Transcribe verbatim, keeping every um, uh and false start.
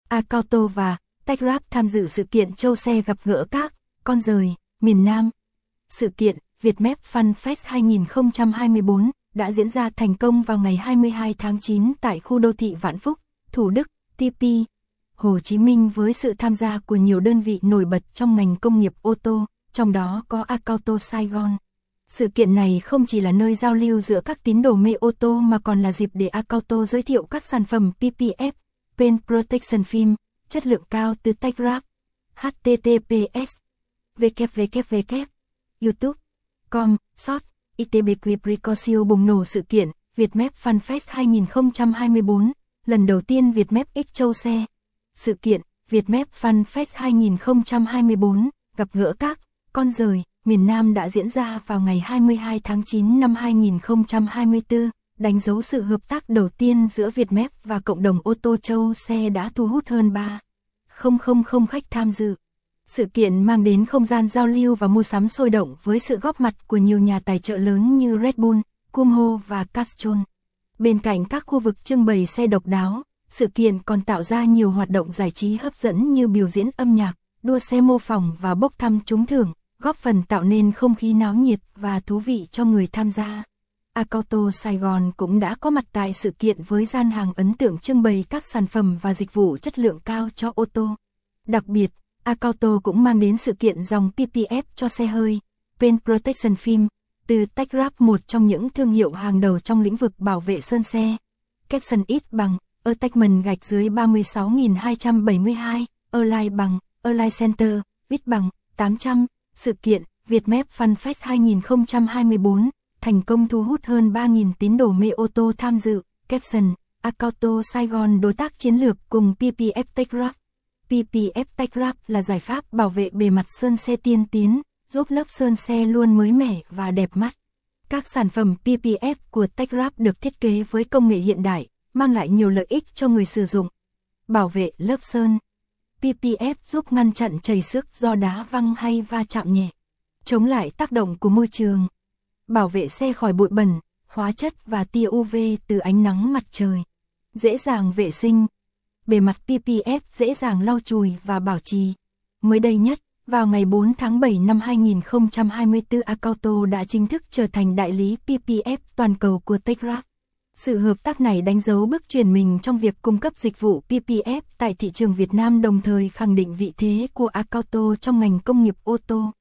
Akauto và TechWrap tham dự sự kiện Châu Xe gặp gỡ các con rời miền Nam. Sự kiện Vietmap Fun Fest hai không hai tư đã diễn ra thành công vào ngày hai mươi hai tháng chín tại khu đô thị Vạn Phúc, Thủ Đức, tê pê, Hồ Chí Minh với sự tham gia của nhiều đơn vị nổi bật trong ngành công nghiệp ô tô, trong đó có Akauto Sài Gòn. Sự kiện này không chỉ là nơi giao lưu giữa các tín đồ mê ô tô mà còn là dịp để Akauto giới thiệu các sản phẩm pê pê ép, Paint Protection Film, chất lượng cao từ TechWrap. H T T P S www youtube chấm com short I T B Q Precocio bùng nổ sự kiện Vietmap Fun Fest hai không hai tư, lần đầu tiên Vietmap X Châu Xe. Sự kiện Vietmap Fun Fest hai không hai tư gặp gỡ các con rời miền Nam đã diễn ra vào ngày hai mươi hai tháng chín năm hai không hai tư, đánh dấu sự hợp tác đầu tiên giữa Vietmap và cộng đồng ô tô Châu Xe đã thu hút hơn ba nghìn khách tham dự. Sự kiện mang đến không gian giao lưu và mua sắm sôi động với sự góp mặt của nhiều nhà tài trợ lớn như Red Bull, Kumho và Castrol. Bên cạnh các khu vực trưng bày xe độc đáo, sự kiện còn tạo ra nhiều hoạt động giải trí hấp dẫn như biểu diễn âm nhạc, đua xe mô phỏng và bốc thăm trúng thưởng, góp phần tạo nên không khí náo nhiệt và thú vị cho người tham gia. Akauto Sài Gòn cũng đã có mặt tại sự kiện với gian hàng ấn tượng trưng bày các sản phẩm và dịch vụ chất lượng cao cho ô tô. Đặc biệt, Akauto cũng mang đến sự kiện dòng pê pê ép cho xe hơi, Paint Protection Film, từ TechWrap, một trong những thương hiệu hàng đầu trong lĩnh vực bảo vệ sơn xe. Capson ít bằng, Attachment gạch dưới ba mươi sáu nghìn hai trăm bảy mươi hai, Align bằng, Align Center, ít bằng, tám trăm. Sự kiện Vietmap Fun Fest hai không hai tư thành công thu hút hơn ba nghìn tín đồ mê ô tô tham dự. Capson, Akauto Sài Gòn đối tác chiến lược cùng pê pê ép TechWrap. pê pê ép TechWrap là giải pháp bảo vệ bề mặt sơn xe tiên tiến, giúp lớp sơn xe luôn mới mẻ và đẹp mắt. Các sản phẩm pê pê ép của TechWrap được thiết kế với công nghệ hiện đại, mang lại nhiều lợi ích cho người sử dụng. Bảo vệ lớp sơn. pê pê ép giúp ngăn chặn chảy xước do đá văng hay va chạm nhẹ, chống lại tác động của môi trường, bảo vệ xe khỏi bụi bẩn, hóa chất và tia u vê từ ánh nắng mặt trời. Dễ dàng vệ sinh. Bề mặt pê pê ép dễ dàng lau chùi và bảo trì. Mới đây nhất, vào ngày bốn tháng bảy năm hai không hai tư, Akauto đã chính thức trở thành đại lý pê pê ép toàn cầu của TechWrap. Sự hợp tác này đánh dấu bước chuyển mình trong việc cung cấp dịch vụ pê pê ép tại thị trường Việt Nam, đồng thời khẳng định vị thế của Akauto trong ngành công nghiệp ô tô.